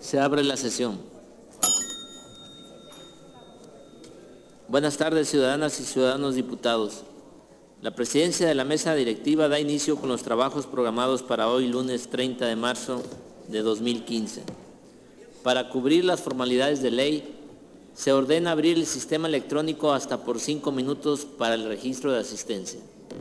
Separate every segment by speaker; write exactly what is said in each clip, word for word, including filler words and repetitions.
Speaker 1: Se abre la sesión. Buenas tardes, ciudadanas y ciudadanos diputados. La presidencia de la mesa directiva da inicio con los trabajos programados para hoy, lunes treinta de marzo de dos mil quince. Para cubrir las formalidades de ley, se ordena abrir el sistema electrónico hasta por cinco minutos para el registro de asistencia.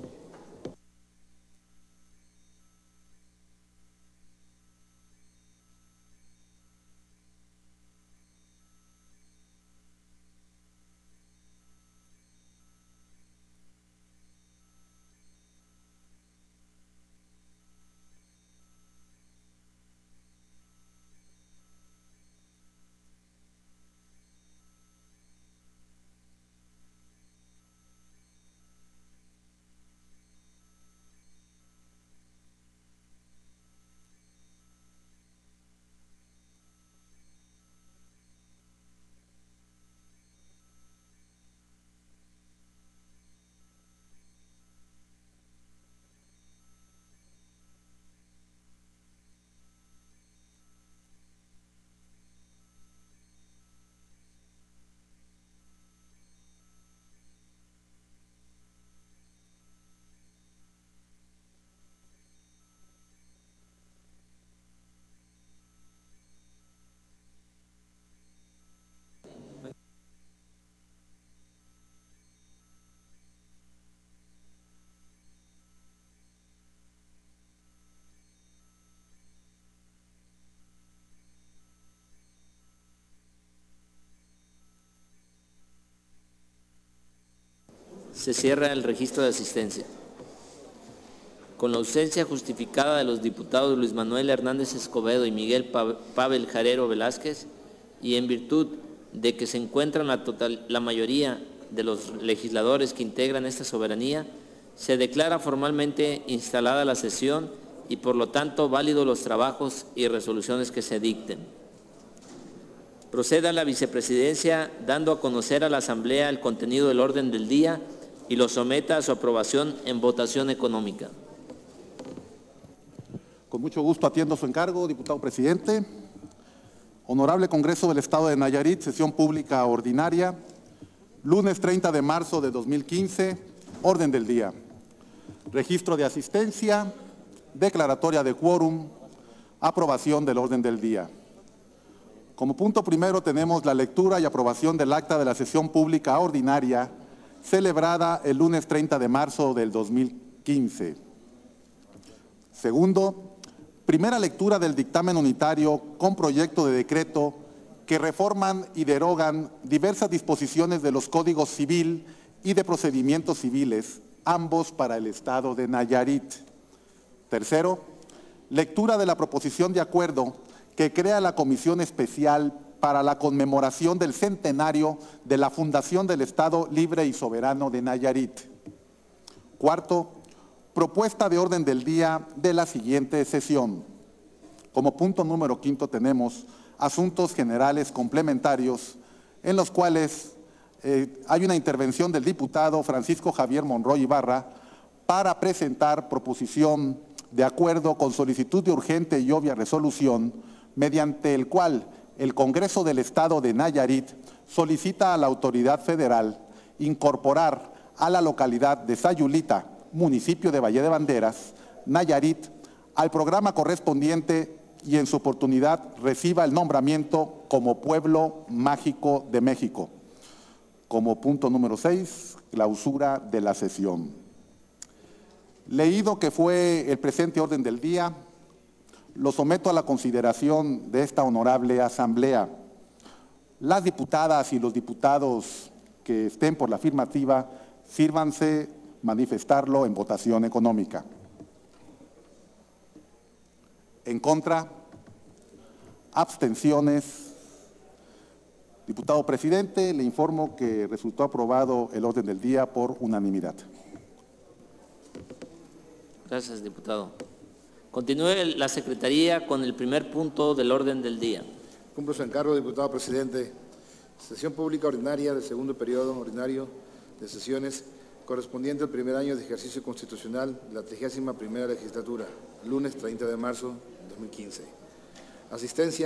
Speaker 1: Se cierra el registro de asistencia. Con la ausencia justificada de los diputados Luis Manuel Hernández Escobedo y Miguel Pavel Jarero Velázquez, y en virtud de que se encuentran la, total, la mayoría de los legisladores que integran esta soberanía, se declara formalmente instalada la sesión y por lo tanto válidos los trabajos y resoluciones que se dicten. Proceda la vicepresidencia dando a conocer a la Asamblea el contenido del orden del día y lo someta a su aprobación en votación económica.
Speaker 2: Con mucho gusto atiendo su encargo, diputado presidente. Honorable Congreso del Estado de Nayarit, sesión pública ordinaria, lunes treinta de marzo de dos mil quince, orden del día. Registro de asistencia, declaratoria de quórum, aprobación del orden del día. Como punto primero tenemos la lectura y aprobación del acta de la sesión pública ordinaria celebrada el lunes treinta de marzo del dos mil quince. Segundo, primera lectura del dictamen unitario con proyecto de decreto que reforman y derogan diversas disposiciones de los códigos civil y de procedimientos civiles, ambos para el Estado de Nayarit. Tercero, lectura de la proposición de acuerdo que crea la Comisión Especial para la conmemoración del centenario de la fundación del Estado Libre y Soberano de Nayarit. Cuarto, propuesta de orden del día de la siguiente sesión. Como punto número quinto tenemos asuntos generales complementarios en los cuales eh, hay una intervención del diputado Francisco Javier Monroy Ibarra para presentar proposición de acuerdo con solicitud de urgente y obvia resolución mediante el cual el Congreso del Estado de Nayarit solicita a la autoridad federal incorporar a la localidad de Sayulita, municipio de Valle de Banderas, Nayarit, al programa correspondiente y en su oportunidad reciba el nombramiento como Pueblo Mágico de México. Como punto número seis, clausura de la sesión. Leído que fue el presente orden del día, lo someto a la consideración de esta honorable asamblea. Las diputadas y los diputados que estén por la afirmativa, sírvanse manifestarlo en votación económica. En contra, abstenciones. Diputado presidente, le informo que resultó aprobado el orden del día por unanimidad.
Speaker 1: Gracias, diputado. Continúe la Secretaría con el primer punto del orden del día.
Speaker 3: Cumplo su encargo, diputado presidente. Sesión pública ordinaria del segundo periodo ordinario de sesiones correspondiente al primer año de ejercicio constitucional de la trigésima primera legislatura, lunes treinta de marzo de dos mil quince. Asistencia,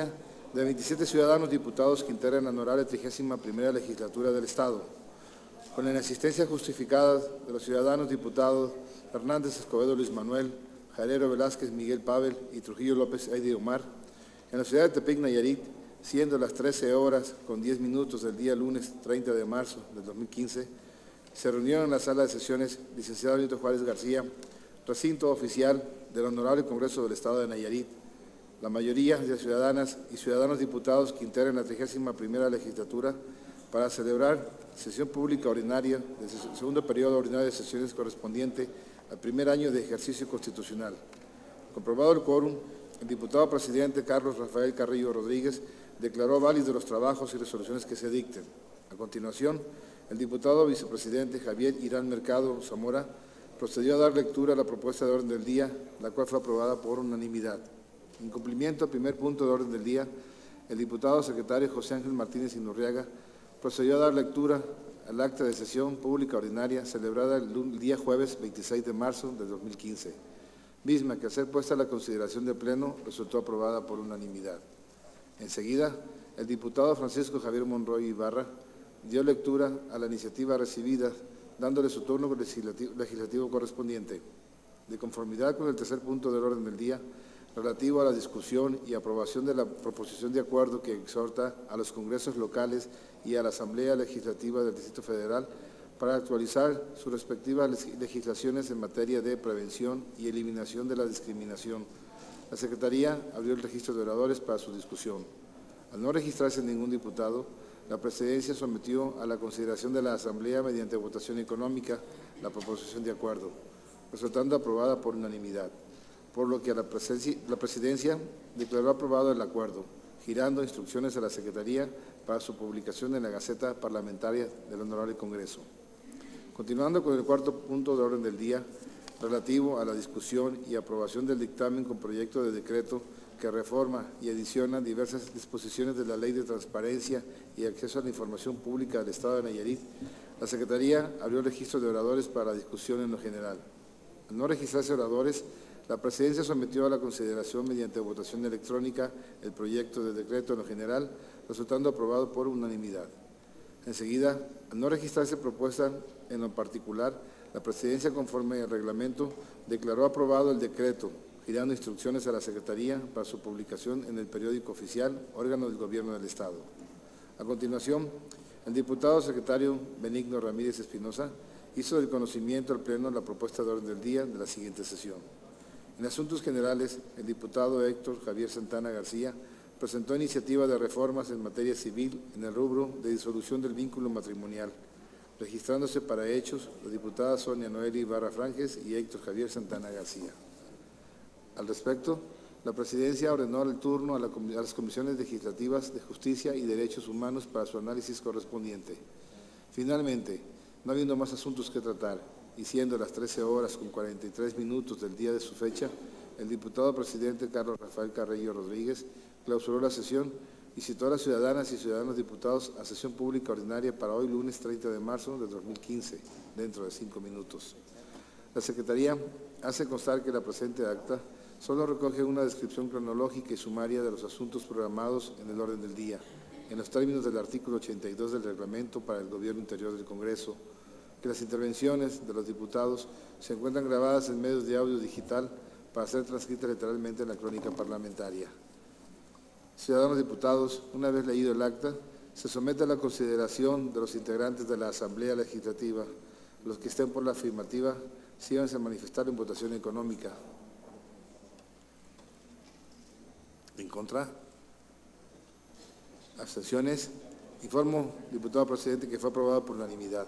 Speaker 3: de veintisiete ciudadanos diputados que integran la honorable trigésima primera legislatura del Estado, con la inasistencia justificada de los ciudadanos diputados Hernández Escobedo Luis Manuel, Jarero Velázquez Miguel Pavel y Trujillo López Eddie Omar, en la ciudad de Tepic, Nayarit, siendo las trece horas con diez minutos del día lunes treinta de marzo del dos mil quince, se reunieron en la sala de sesiones licenciado Benito Juárez García, recinto oficial del Honorable Congreso del Estado de Nayarit, la mayoría de ciudadanas y ciudadanos diputados que integran la trigésima primera legislatura para celebrar sesión pública ordinaria del segundo periodo ordinario de sesiones correspondiente al primer año de ejercicio constitucional. Comprobado el quórum, el diputado presidente Carlos Rafael Carrillo Rodríguez declaró válidos los trabajos y resoluciones que se dicten. A continuación, el diputado vicepresidente Javier Irán Mercado Zamora procedió a dar lectura a la propuesta de orden del día, la cual fue aprobada por unanimidad. En cumplimiento al primer punto de orden del día, el diputado secretario José Ángel Martínez Inurriaga procedió a dar lectura al acta de sesión pública ordinaria celebrada el día jueves veintiséis de marzo del dos mil quince, misma que al ser puesta a la consideración del Pleno resultó aprobada por unanimidad. Enseguida, el diputado Francisco Javier Monroy Ibarra dio lectura a la iniciativa recibida, dándole su turno legislativo, legislativo correspondiente. De conformidad con el tercer punto del orden del día, relativo a la discusión y aprobación de la proposición de acuerdo que exhorta a los congresos locales y a la Asamblea Legislativa del Distrito Federal para actualizar sus respectivas legislaciones en materia de prevención y eliminación de la discriminación. La Secretaría abrió el registro de oradores para su discusión. Al no registrarse ningún diputado, la Presidencia sometió a la consideración de la Asamblea mediante votación económica la proposición de acuerdo, resultando aprobada por unanimidad, por lo que la Presidencia declaró aprobado el acuerdo, girando instrucciones a la Secretaría para su publicación en la Gaceta Parlamentaria del Honorable Congreso. Continuando con el cuarto punto de orden del día, relativo a la discusión y aprobación del dictamen con proyecto de decreto que reforma y adiciona diversas disposiciones de la Ley de Transparencia y Acceso a la Información Pública del Estado de Nayarit, la Secretaría abrió el registro de oradores para la discusión en lo general. Al no registrarse oradores, la Presidencia sometió a la consideración mediante votación electrónica el proyecto de decreto en lo general, resultando aprobado por unanimidad. Enseguida, al no registrarse propuesta en lo particular, la Presidencia, conforme al reglamento, declaró aprobado el decreto, girando instrucciones a la Secretaría para su publicación en el periódico oficial, órgano del Gobierno del Estado. A continuación, el diputado secretario Benigno Ramírez Espinosa hizo del conocimiento al Pleno la propuesta de orden del día de la siguiente sesión. En asuntos generales, el diputado Héctor Javier Santana García presentó iniciativa de reformas en materia civil en el rubro de disolución del vínculo matrimonial, registrándose para hechos la diputada Sonia Noeli Ibarra Franjes y Héctor Javier Santana García. Al respecto, la Presidencia ordenó el turno a, la, a las comisiones legislativas de Justicia y Derechos Humanos para su análisis correspondiente. Finalmente, no habiendo más asuntos que tratar, y siendo las trece horas con cuarenta y tres minutos del día de su fecha, el diputado presidente Carlos Rafael Carrillo Rodríguez clausuró la sesión y citó a las ciudadanas y ciudadanos diputados a sesión pública ordinaria para hoy lunes treinta de marzo de dos mil quince, dentro de cinco minutos. La Secretaría hace constar que la presente acta solo recoge una descripción cronológica y sumaria de los asuntos programados en el orden del día, en los términos del artículo ochenta y dos del Reglamento para el Gobierno Interior del Congreso, que las intervenciones de los diputados se encuentran grabadas en medios de audio digital para ser transcritas literalmente en la crónica parlamentaria. Ciudadanos diputados, una vez leído el acta, se somete a la consideración de los integrantes de la Asamblea Legislativa. Los que estén por la afirmativa, síganse a manifestar en votación económica. ¿En contra? ¿Abstenciones? Informo, diputado presidente, que fue aprobado por unanimidad.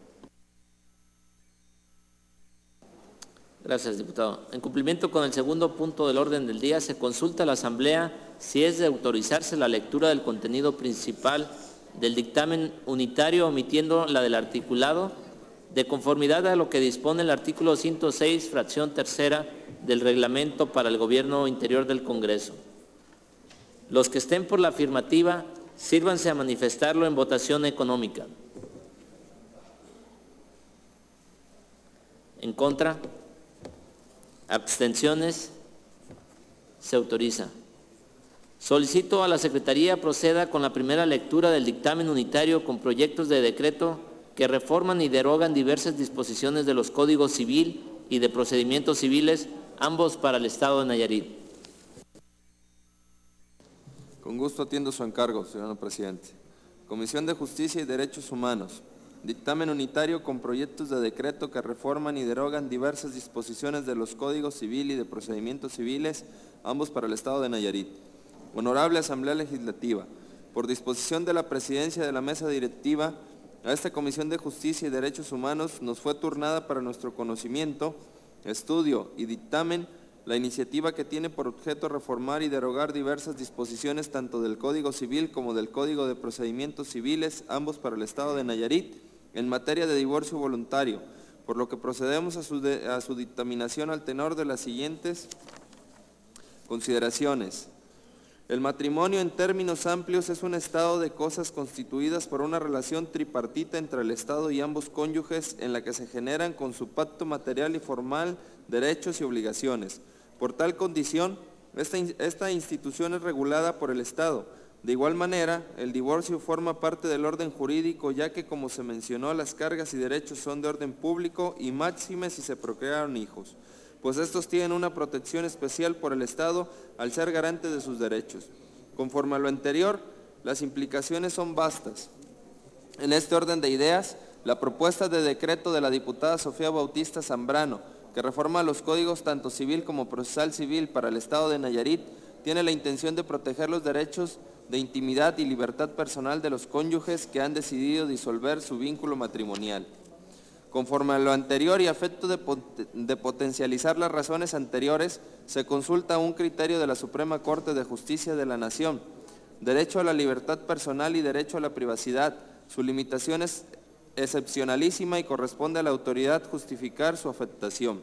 Speaker 1: Gracias, diputado. En cumplimiento con el segundo punto del orden del día, se consulta a la Asamblea si es de autorizarse la lectura del contenido principal del dictamen unitario, omitiendo la del articulado, de conformidad a lo que dispone el artículo ciento seis, fracción tercera del Reglamento para el Gobierno Interior del Congreso. Los que estén por la afirmativa, sírvanse a manifestarlo en votación económica. ¿En contra? ¿Abstenciones? Se autoriza. Solicito a la Secretaría proceda con la primera lectura del dictamen unitario con proyectos de decreto que reforman y derogan diversas disposiciones de los códigos civil y de procedimientos civiles, ambos para el Estado de Nayarit.
Speaker 4: Con gusto atiendo su encargo, señor presidente. Comisión de Justicia y Derechos Humanos. Dictamen unitario con proyectos de decreto que reforman y derogan diversas disposiciones de los códigos civil y de procedimientos civiles, ambos para el Estado de Nayarit. Honorable Asamblea Legislativa, por disposición de la Presidencia de la Mesa Directiva, a esta Comisión de Justicia y Derechos Humanos nos fue turnada para nuestro conocimiento, estudio y dictamen la iniciativa que tiene por objeto reformar y derogar diversas disposiciones tanto del Código Civil como del Código de Procedimientos Civiles, ambos para el Estado de Nayarit, en materia de divorcio voluntario, por lo que procedemos a su, de, a su dictaminación al tenor de las siguientes consideraciones. El matrimonio en términos amplios es un estado de cosas constituidas por una relación tripartita entre el Estado y ambos cónyuges en la que se generan con su pacto material y formal derechos y obligaciones. Por tal condición, esta, esta institución es regulada por el Estado. De igual manera, el divorcio forma parte del orden jurídico, ya que, como se mencionó, las cargas y derechos son de orden público y máxime si se procrearon hijos, pues estos tienen una protección especial por el Estado al ser garante de sus derechos. Conforme a lo anterior, las implicaciones son vastas. En este orden de ideas, la propuesta de decreto de la diputada Sofía Bautista Zambrano, que reforma los códigos tanto civil como procesal civil para el Estado de Nayarit, tiene la intención de proteger los derechos de intimidad y libertad personal de los cónyuges que han decidido disolver su vínculo matrimonial. Conforme a lo anterior y a efecto de, pot de potencializar las razones anteriores, se consulta un criterio de la Suprema Corte de Justicia de la Nación: derecho a la libertad personal y derecho a la privacidad. Su limitación es excepcionalísima y corresponde a la autoridad justificar su afectación.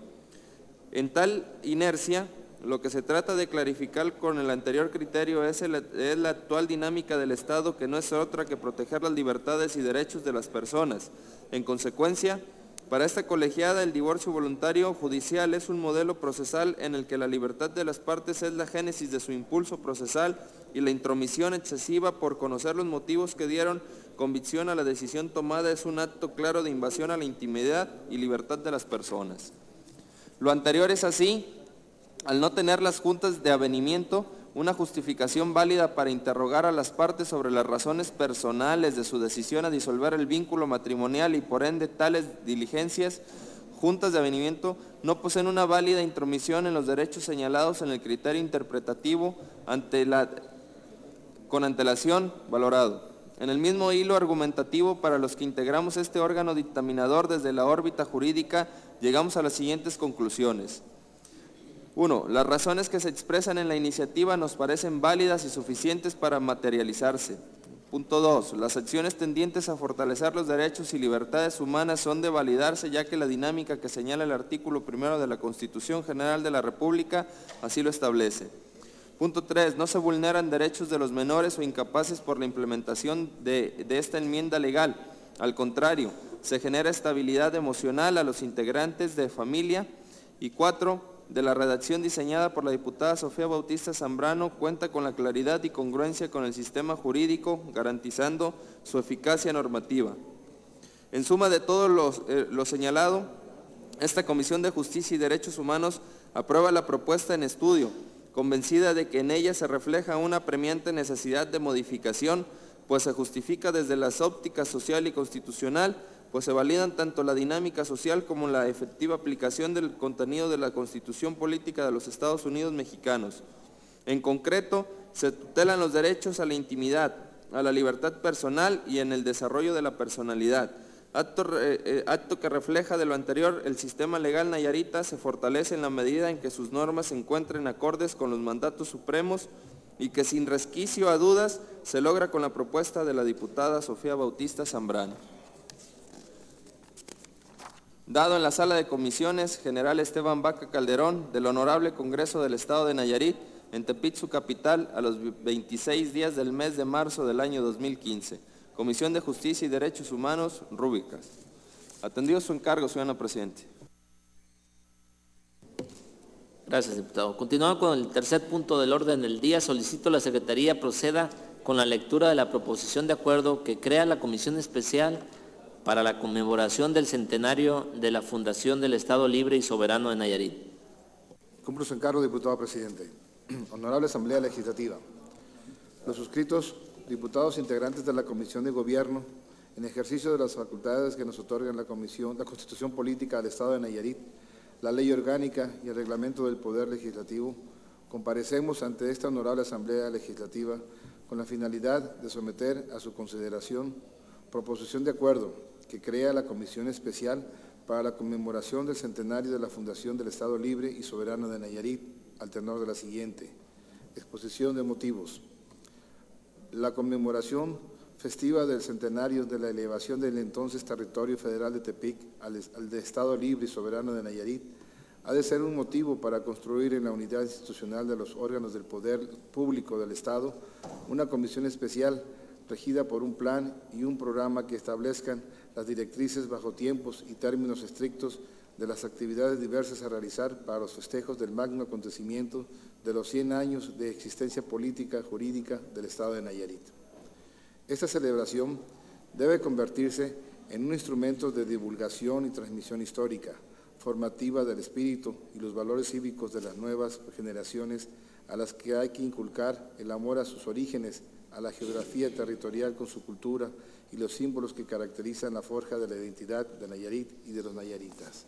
Speaker 4: En tal inercia, lo que se trata de clarificar con el anterior criterio es, el, es la actual dinámica del Estado, que no es otra que proteger las libertades y derechos de las personas. En consecuencia, para esta colegiada, el divorcio voluntario judicial es un modelo procesal en el que la libertad de las partes es la génesis de su impulso procesal y la intromisión excesiva por conocer los motivos que dieron convicción a la decisión tomada es un acto claro de invasión a la intimidad y libertad de las personas. Lo anterior es así, al no tener las juntas de avenimiento una justificación válida para interrogar a las partes sobre las razones personales de su decisión a disolver el vínculo matrimonial y por ende tales diligencias, juntas de avenimiento, no poseen una válida intromisión en los derechos señalados en el criterio interpretativo ante la, con antelación valorado. En el mismo hilo argumentativo, para los que integramos este órgano dictaminador desde la órbita jurídica, llegamos a las siguientes conclusiones. Uno, las razones que se expresan en la iniciativa nos parecen válidas y suficientes para materializarse. Punto dos, las acciones tendientes a fortalecer los derechos y libertades humanas son de validarse, ya que la dinámica que señala el artículo primero de la Constitución General de la República así lo establece. Punto tres, no se vulneran derechos de los menores o incapaces por la implementación de, de esta enmienda legal. Al contrario, se genera estabilidad emocional a los integrantes de familia. Y cuatro, de la redacción diseñada por la diputada Sofía Bautista Zambrano cuenta con la claridad y congruencia con el sistema jurídico, garantizando su eficacia normativa. En suma de todo lo, eh, lo señalado, esta Comisión de Justicia y Derechos Humanos aprueba la propuesta en estudio, convencida de que en ella se refleja una apremiante necesidad de modificación, pues se justifica desde las ópticas social y constitucional, pues se validan tanto la dinámica social como la efectiva aplicación del contenido de la Constitución Política de los Estados Unidos Mexicanos. En concreto, se tutelan los derechos a la intimidad, a la libertad personal y en el desarrollo de la personalidad. Acto, eh, acto que refleja de lo anterior, el sistema legal nayarita se fortalece en la medida en que sus normas se encuentren acordes con los mandatos supremos y que sin resquicio a dudas se logra con la propuesta de la diputada Sofía Bautista Zambrano. Dado en la sala de comisiones, general Esteban Vaca Calderón, del Honorable Congreso del Estado de Nayarit, en Tepic, su capital, a los veintiséis días del mes de marzo del año dos mil quince. Comisión de Justicia y Derechos Humanos, rúbricas. Atendido su encargo, señor presidente.
Speaker 1: Gracias, diputado. Continuando con el tercer punto del orden del día, solicito a la Secretaría proceda con la lectura de la proposición de acuerdo que crea la Comisión Especial para la conmemoración del centenario de la Fundación del Estado Libre y Soberano de Nayarit.
Speaker 3: Cumplo su encargo, diputado presidente. Honorable Asamblea Legislativa. Los suscritos diputados integrantes de la Comisión de Gobierno, en ejercicio de las facultades que nos otorgan la Comisión, la Constitución Política del Estado de Nayarit, la Ley Orgánica y el Reglamento del Poder Legislativo, comparecemos ante esta honorable Asamblea Legislativa con la finalidad de someter a su consideración proposición de acuerdo que crea la Comisión Especial para la conmemoración del centenario de la Fundación del Estado Libre y Soberano de Nayarit, al tenor de la siguiente. Exposición de motivos. La conmemoración festiva del centenario de la elevación del entonces territorio federal de Tepic al, al de Estado Libre y Soberano de Nayarit ha de ser un motivo para construir en la unidad institucional de los órganos del poder público del Estado una comisión especial regida por un plan y un programa que establezcan las directrices bajo tiempos y términos estrictos de las actividades diversas a realizar para los festejos del magno acontecimiento de los cien años de existencia política jurídica del Estado de Nayarit. Esta celebración debe convertirse en un instrumento de divulgación y transmisión histórica, formativa del espíritu y los valores cívicos de las nuevas generaciones a las que hay que inculcar el amor a sus orígenes, a la geografía territorial con su cultura y los símbolos que caracterizan la forja de la identidad de Nayarit y de los nayaritas.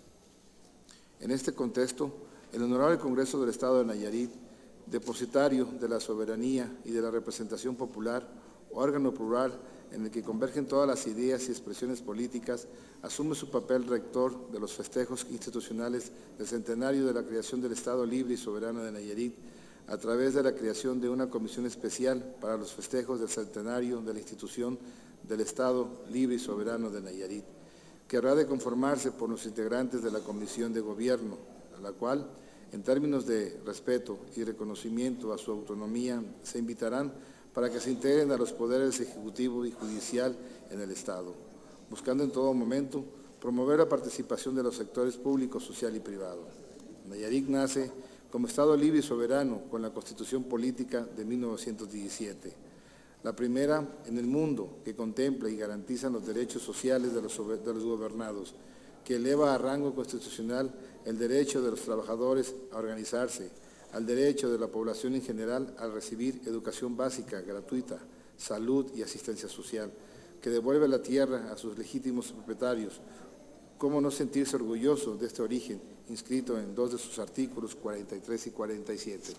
Speaker 3: En este contexto, el Honorable Congreso del Estado de Nayarit, depositario de la soberanía y de la representación popular, órgano plural en el que convergen todas las ideas y expresiones políticas, asume su papel rector de los festejos institucionales del centenario de la creación del Estado Libre y Soberano de Nayarit, a través de la creación de una comisión especial para los festejos del centenario de la institución del Estado Libre y Soberano de Nayarit, que habrá de conformarse por los integrantes de la Comisión de Gobierno, a la cual, en términos de respeto y reconocimiento a su autonomía, se invitarán para que se integren a los poderes ejecutivo y judicial en el Estado, buscando en todo momento promover la participación de los sectores público, social y privado. Nayarit nace como Estado libre y soberano con la Constitución Política de mil novecientos diecisiete, la primera en el mundo que contempla y garantiza los derechos sociales de los, de los gobernados, que eleva a rango constitucional el derecho de los trabajadores a organizarse, al derecho de la población en general a recibir educación básica, gratuita, salud y asistencia social, que devuelve la tierra a sus legítimos propietarios. ¿Cómo no sentirse orgulloso de este origen, inscrito en dos de sus artículos, cuarenta y tres y cuarenta y siete?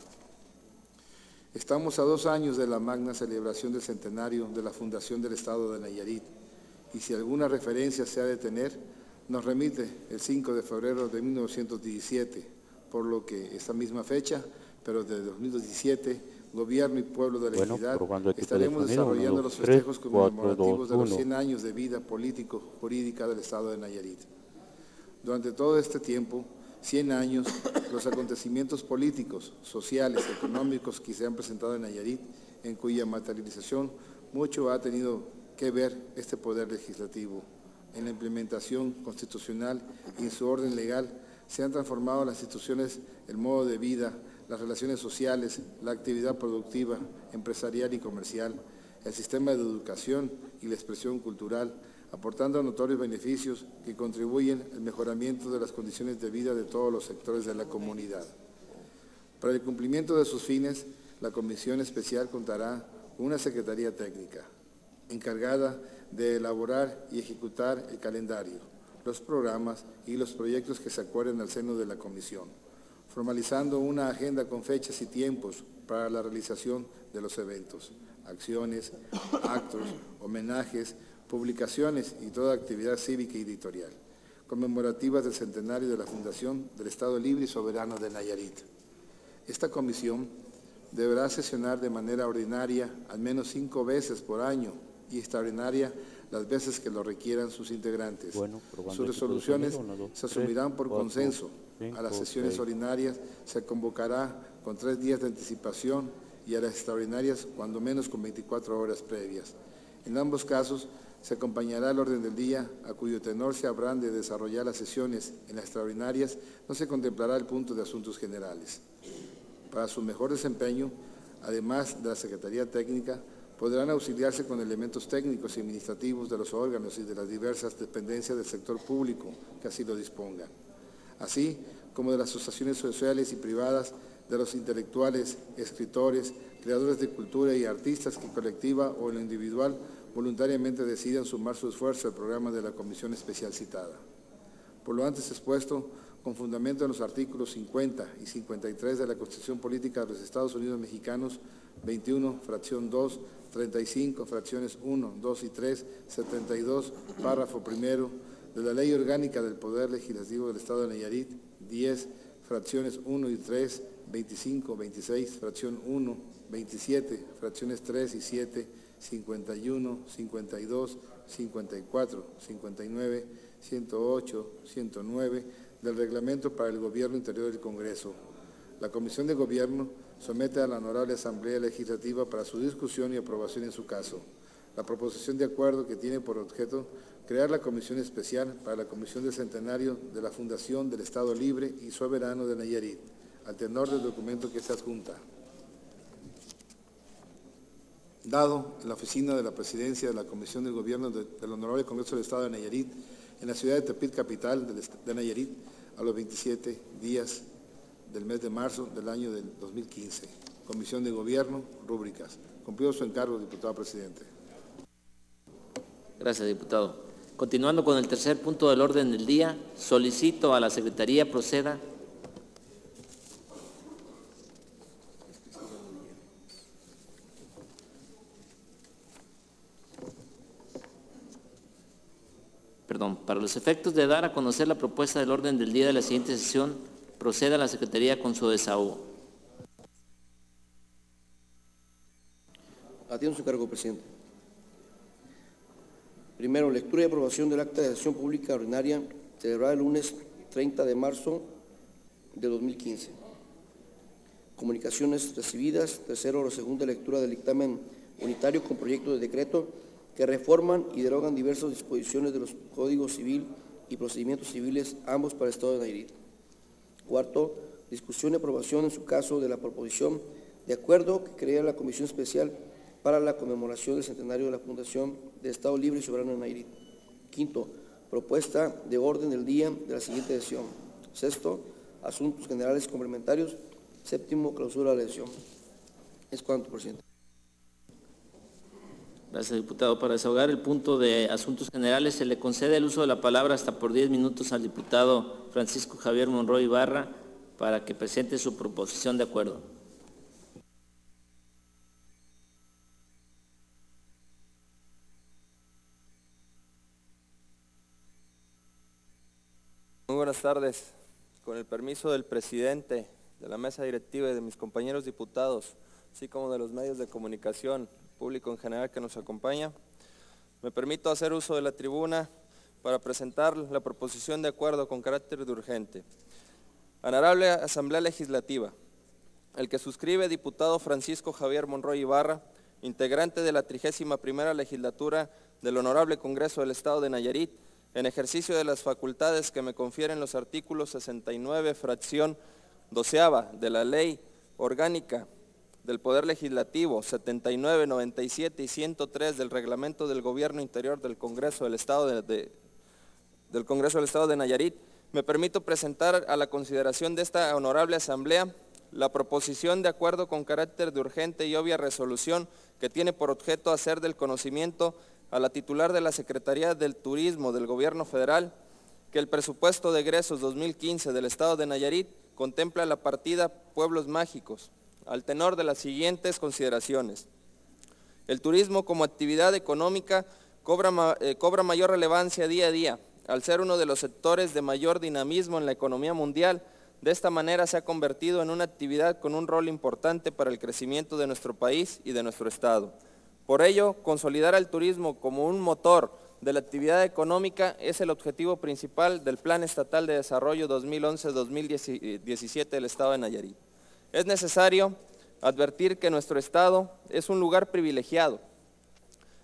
Speaker 3: Estamos a dos años de la magna celebración del centenario de la fundación del Estado de Nayarit, y si alguna referencia se ha de tener, nos remite el cinco de febrero de mil novecientos diecisiete, por lo que esta misma fecha, pero desde dos mil diecisiete, Gobierno y Pueblo de la
Speaker 5: Bueno,
Speaker 3: Entidad, estaremos
Speaker 5: de
Speaker 3: desarrollando
Speaker 5: uno,
Speaker 3: los
Speaker 5: tres,
Speaker 3: festejos conmemorativos
Speaker 5: cuatro, dos,
Speaker 3: de los cien años de vida político-jurídica del Estado de Nayarit. Durante todo este tiempo, cien años, los acontecimientos políticos, sociales, económicos que se han presentado en Nayarit, en cuya materialización mucho ha tenido que ver este Poder Legislativo. En la implementación constitucional y en su orden legal, se han transformado las instituciones, el modo de vida, las relaciones sociales, la actividad productiva, empresarial y comercial, el sistema de educación y la expresión cultural, aportando notorios beneficios que contribuyen al mejoramiento de las condiciones de vida de todos los sectores de la comunidad. Para el cumplimiento de sus fines, la Comisión Especial contará con una Secretaría Técnica, encargada de elaborar y ejecutar el calendario, los programas y los proyectos que se acuerden al seno de la Comisión, formalizando una agenda con fechas y tiempos para la realización de los eventos, acciones, actos, homenajes, publicaciones y toda actividad cívica y editorial, conmemorativas del centenario de la Fundación del Estado Libre y Soberano de Nayarit. Esta comisión deberá sesionar de manera ordinaria al menos cinco veces por año y extraordinaria las veces que lo requieran sus integrantes. Bueno, sus resoluciones uno, dos, se asumirán por cuatro, consenso. Cinco, a las sesiones seis. Ordinarias se convocará con tres días de anticipación y a las extraordinarias cuando menos con veinticuatro horas previas. En ambos casos Se acompañará el orden del día, a cuyo tenor se habrán de desarrollar las sesiones. En las extraordinarias no se contemplará el punto de asuntos generales. Para su mejor desempeño, además de la Secretaría Técnica, podrán auxiliarse con elementos técnicos y administrativos de los órganos y de las diversas dependencias del sector público que así lo dispongan, así como de las asociaciones sociales y privadas, de los intelectuales, escritores, creadores de cultura y artistas que colectiva o en lo individual voluntariamente decidan sumar su esfuerzo al programa de la comisión especial citada. Por lo antes expuesto, con fundamento en los artículos cincuenta y cincuenta y tres de la Constitución Política de los Estados Unidos Mexicanos, veintiuno, fracción dos, treinta y cinco, fracciones uno, dos y tres, setenta y dos, párrafo primero, de la Ley Orgánica del Poder Legislativo del Estado de Nayarit, diez, fracciones uno y tres, veinticinco, veintiséis, fracción uno, veintisiete, fracciones tres y siete, cincuenta y uno, cincuenta y dos, cincuenta y cuatro, cincuenta y nueve, ciento ocho, ciento nueve del Reglamento para el Gobierno Interior del Congreso. La Comisión de Gobierno somete a la Honorable Asamblea Legislativa para su discusión y aprobación en su caso la proposición de acuerdo que tiene por objeto crear la Comisión Especial para la Comisión del Centenario de la Fundación del Estado Libre y Soberano de Nayarit, al tenor del documento que se adjunta. Dado en la oficina de la Presidencia de la Comisión del Gobierno de, del Honorable Congreso del Estado de Nayarit, en la ciudad de Tepit, capital de, de Nayarit, a los veintisiete días del mes de marzo del año del dos mil quince. Comisión de Gobierno, rúbricas. Cumplido su encargo, diputado presidente.
Speaker 1: Gracias, diputado. Continuando con el tercer punto del orden del día, solicito a la Secretaría proceda Perdón, para los efectos de dar a conocer la propuesta del orden del día de la siguiente sesión, proceda a la Secretaría con su desahogo.
Speaker 5: Atiendo su cargo, presidente. Primero, lectura y aprobación del acta de sesión pública ordinaria celebrada el lunes treinta de marzo de dos mil quince. Comunicaciones recibidas. Tercero, la segunda lectura del dictamen unitario con proyecto de decreto que reforman y derogan diversas disposiciones de los códigos civil y procedimientos civiles, ambos para el Estado de Nayarit. Cuarto, discusión y aprobación en su caso de la proposición de acuerdo que crea la Comisión Especial para la conmemoración del centenario de la Fundación del Estado Libre y Soberano de Nayarit. Quinto, propuesta de orden del día de la siguiente sesión. Sexto, asuntos generales complementarios. Séptimo, clausura de la sesión. Es cuanto, presidente.
Speaker 1: Gracias, diputado. Para desahogar el punto de asuntos generales, se le concede el uso de la palabra hasta por diez minutos al diputado Francisco Javier Monroy Ibarra para que presente su proposición de acuerdo.
Speaker 4: Muy buenas tardes. Con el permiso del presidente, de la mesa directiva y de mis compañeros diputados, así como de los medios de comunicación, público en general que nos acompaña, me permito hacer uso de la tribuna para presentar la proposición de acuerdo con carácter de urgente. Honorable Asamblea Legislativa, el que suscribe diputado Francisco Javier Monroy Ibarra, integrante de la trigésima primera legislatura del Honorable Congreso del Estado de Nayarit, en ejercicio de las facultades que me confieren los artículos sesenta y nueve, fracción doceava de la Ley Orgánica del Poder Legislativo, setenta y nueve, noventa y siete y ciento tres del Reglamento del Gobierno Interior del Congreso del Estado de, de, del Congreso del Estado de Nayarit, me permito presentar a la consideración de esta honorable Asamblea la proposición de acuerdo con carácter de urgente y obvia resolución que tiene por objeto hacer del conocimiento a la titular de la Secretaría del Turismo del Gobierno Federal que el presupuesto de egresos dos mil quince del Estado de Nayarit contempla la partida Pueblos Mágicos, al tenor de las siguientes consideraciones. El turismo como actividad económica cobra, eh, cobra mayor relevancia día a día, al ser uno de los sectores de mayor dinamismo en la economía mundial. De esta manera se ha convertido en una actividad con un rol importante para el crecimiento de nuestro país y de nuestro Estado. Por ello, consolidar al turismo como un motor de la actividad económica es el objetivo principal del Plan Estatal de Desarrollo dos mil once a dos mil diecisiete del Estado de Nayarit. Es necesario advertir que nuestro Estado es un lugar privilegiado,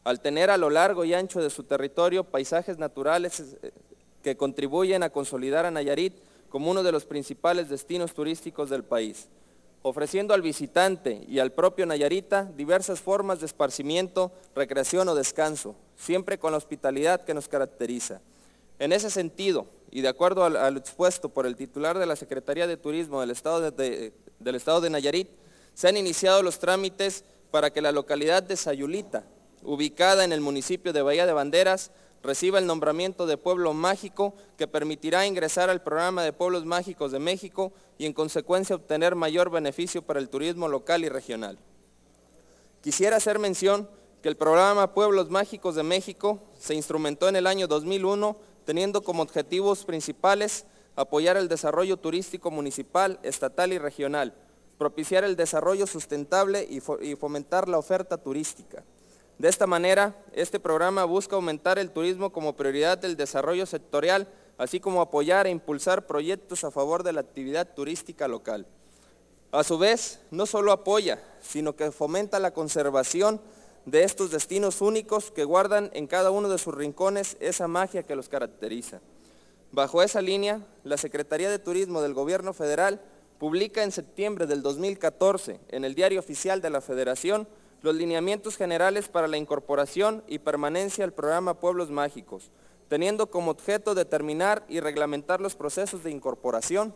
Speaker 4: al tener a lo largo y ancho de su territorio paisajes naturales que contribuyen a consolidar a Nayarit como uno de los principales destinos turísticos del país, ofreciendo al visitante y al propio nayarita diversas formas de esparcimiento, recreación o descanso, siempre con la hospitalidad que nos caracteriza. En ese sentido, y de acuerdo a lo expuesto por el titular de la Secretaría de Turismo del Estado de, de, del Estado de Nayarit, se han iniciado los trámites para que la localidad de Sayulita, ubicada en el municipio de Bahía de Banderas, reciba el nombramiento de pueblo mágico que permitirá ingresar al programa de pueblos mágicos de México y en consecuencia obtener mayor beneficio para el turismo local y regional. Quisiera hacer mención que el programa Pueblos Mágicos de México se instrumentó en el año dos mil uno teniendo como objetivos principales apoyar el desarrollo turístico municipal, estatal y regional, propiciar el desarrollo sustentable y fomentar la oferta turística. De esta manera, este programa busca aumentar el turismo como prioridad del desarrollo sectorial, así como apoyar e impulsar proyectos a favor de la actividad turística local. A su vez, no solo apoya, sino que fomenta la conservación de estos destinos únicos que guardan en cada uno de sus rincones esa magia que los caracteriza. Bajo esa línea, la Secretaría de Turismo del Gobierno Federal publica en septiembre del dos mil catorce en el Diario Oficial de la Federación los lineamientos generales para la incorporación y permanencia al programa Pueblos Mágicos, teniendo como objeto determinar y reglamentar los procesos de incorporación,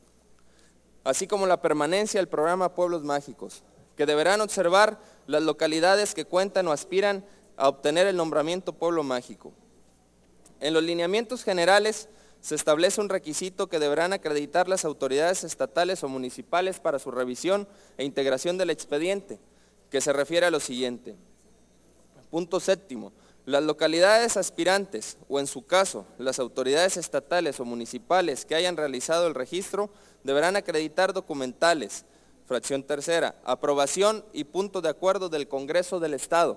Speaker 4: así como la permanencia al programa Pueblos Mágicos, que deberán observar las localidades que cuentan o aspiran a obtener el nombramiento Pueblo Mágico. En los lineamientos generales se establece un requisito que deberán acreditar las autoridades estatales o municipales para su revisión e integración del expediente, que se refiere a lo siguiente. Punto séptimo. Las localidades aspirantes, o en su caso, las autoridades estatales o municipales que hayan realizado el registro, deberán acreditar documentales. Fracción tercera. Aprobación y punto de acuerdo del Congreso del Estado,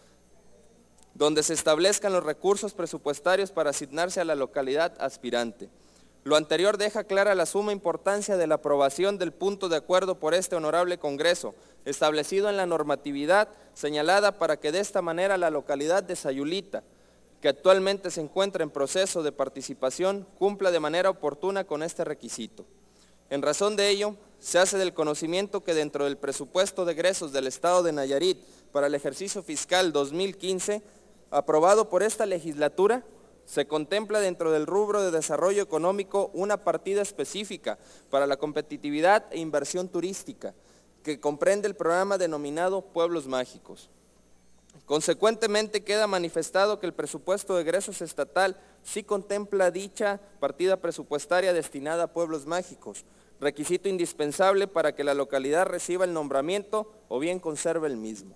Speaker 4: donde se establezcan los recursos presupuestarios para asignarse a la localidad aspirante. Lo anterior deja clara la suma importancia de la aprobación del punto de acuerdo por este honorable Congreso, establecido en la normatividad señalada para que de esta manera la localidad de Sayulita, que actualmente se encuentra en proceso de participación, cumpla de manera oportuna con este requisito. En razón de ello, se hace del conocimiento que dentro del presupuesto de egresos del Estado de Nayarit para el ejercicio fiscal dos mil quince, aprobado por esta legislatura, se contempla dentro del rubro de desarrollo económico una partida específica para la competitividad e inversión turística, que comprende el programa denominado Pueblos Mágicos. Consecuentemente, queda manifestado que el presupuesto de egresos estatal sí contempla dicha partida presupuestaria destinada a pueblos mágicos, requisito indispensable para que la localidad reciba el nombramiento o bien conserve el mismo.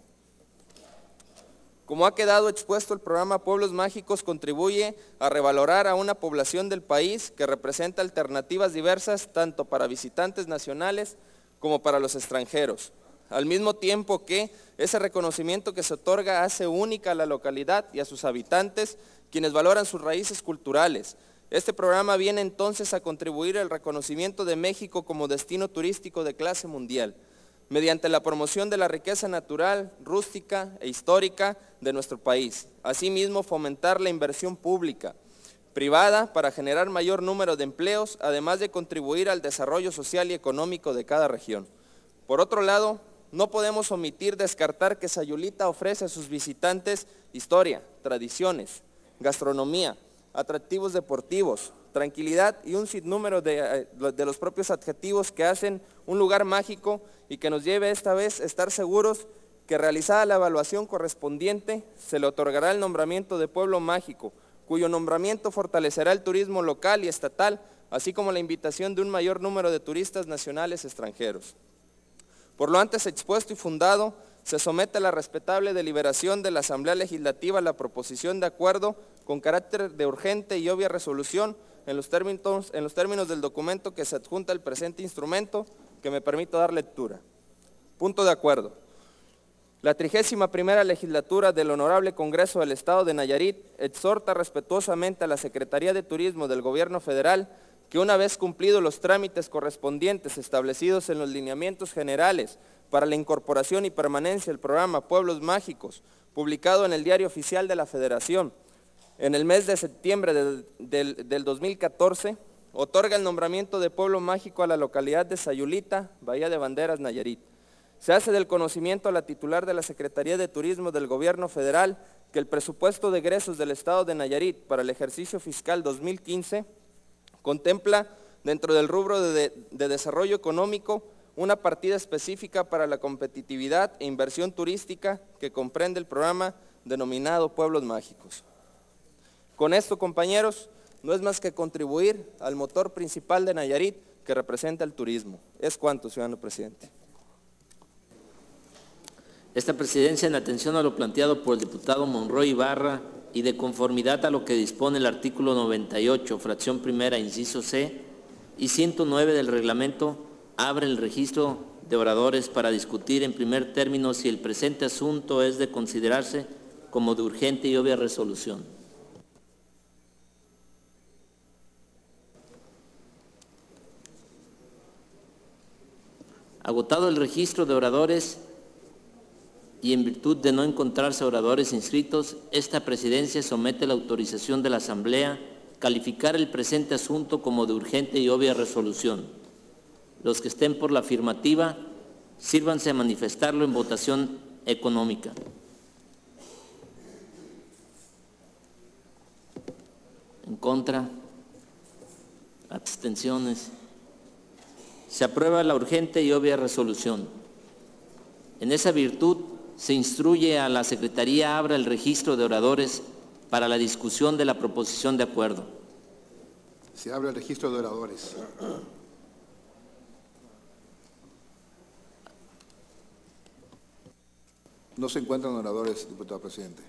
Speaker 4: Como ha quedado expuesto, el programa Pueblos Mágicos contribuye a revalorar a una población del país que representa alternativas diversas tanto para visitantes nacionales como para los extranjeros, al mismo tiempo que ese reconocimiento que se otorga hace única a la localidad y a sus habitantes, quienes valoran sus raíces culturales. Este programa viene entonces a contribuir al reconocimiento de México como destino turístico de clase mundial, mediante la promoción de la riqueza natural, rústica e histórica de nuestro país. Asimismo, fomentar la inversión pública, privada, para generar mayor número de empleos, además de contribuir al desarrollo social y económico de cada región. Por otro lado, no podemos omitir descartar que Sayulita ofrece a sus visitantes historia, tradiciones, gastronomía, atractivos deportivos, tranquilidad y un sinnúmero de, de los propios adjetivos que hacen un lugar mágico y que nos lleve esta vez a estar seguros que realizada la evaluación correspondiente se le otorgará el nombramiento de pueblo mágico, cuyo nombramiento fortalecerá el turismo local y estatal, así como la invitación de un mayor número de turistas nacionales y extranjeros. Por lo antes expuesto y fundado, se somete a la respetable deliberación de la Asamblea Legislativa la proposición de acuerdo con carácter de urgente y obvia resolución en los términos, en los términos del documento que se adjunta al presente instrumento, que me permito dar lectura. Punto de acuerdo. La trigésima primera legislatura del Honorable Congreso del Estado de Nayarit exhorta respetuosamente a la Secretaría de Turismo del Gobierno Federal que una vez cumplidos los trámites correspondientes establecidos en los lineamientos generales para la incorporación y permanencia del programa Pueblos Mágicos, publicado en el Diario Oficial de la Federación, en el mes de septiembre del, del, del dos mil catorce, otorga el nombramiento de Pueblo Mágico a la localidad de Sayulita, Bahía de Banderas, Nayarit. Se hace del conocimiento a la titular de la Secretaría de Turismo del Gobierno Federal que el presupuesto de egresos del Estado de Nayarit para el ejercicio fiscal dos mil quince contempla dentro del rubro de, de, de desarrollo económico una partida específica para la competitividad e inversión turística que comprende el programa denominado Pueblos Mágicos. Con esto, compañeros, no es más que contribuir al motor principal de Nayarit que representa el turismo. Es cuanto, ciudadano presidente.
Speaker 1: Esta presidencia, en atención a lo planteado por el diputado Monroy Ibarra y de conformidad a lo que dispone el artículo noventa y ocho, fracción primera, inciso C, y ciento nueve del reglamento, abre el registro de oradores para discutir en primer término si el presente asunto es de considerarse como de urgente y obvia resolución. Agotado el registro de oradores y en virtud de no encontrarse oradores inscritos, esta presidencia somete la autorización de la Asamblea calificar el presente asunto como de urgente y obvia resolución. Los que estén por la afirmativa, sírvanse a manifestarlo en votación económica. En contra, abstenciones. Se aprueba la urgente y obvia resolución. En esa virtud, se instruye a la Secretaría abra el registro de oradores para la discusión de la proposición de acuerdo.
Speaker 3: Se abre el registro de oradores. No se encuentran oradores, diputado presidente.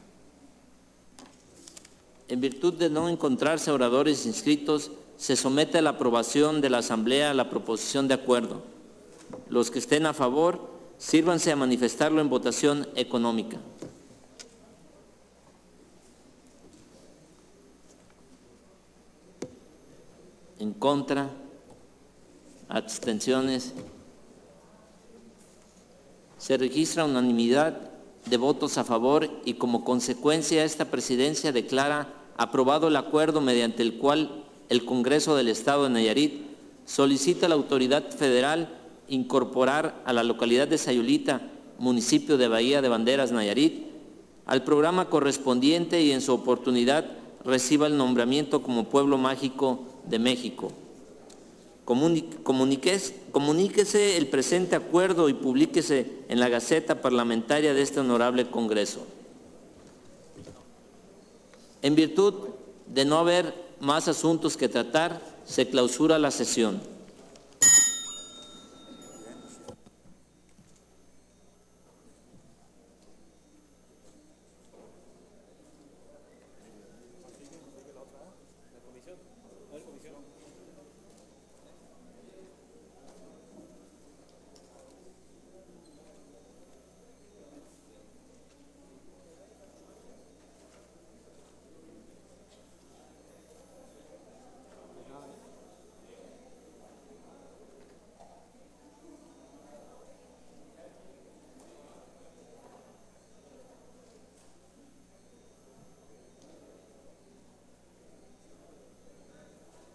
Speaker 1: En virtud de no encontrarse oradores inscritos, se somete a la aprobación de la Asamblea la proposición de acuerdo. Los que estén a favor, sírvanse a manifestarlo en votación económica. En contra, abstenciones. Se registra unanimidad de votos a favor y como consecuencia esta presidencia declara aprobado el acuerdo mediante el cual el Congreso del Estado de Nayarit solicita a la autoridad federal incorporar a la localidad de Sayulita, municipio de Bahía de Banderas, Nayarit, al programa correspondiente y en su oportunidad reciba el nombramiento como Pueblo Mágico de México. Comuníquese, comuníquese el presente acuerdo y publíquese en la Gaceta Parlamentaria de este honorable Congreso. En virtud de no haber más asuntos que tratar, se clausura la sesión.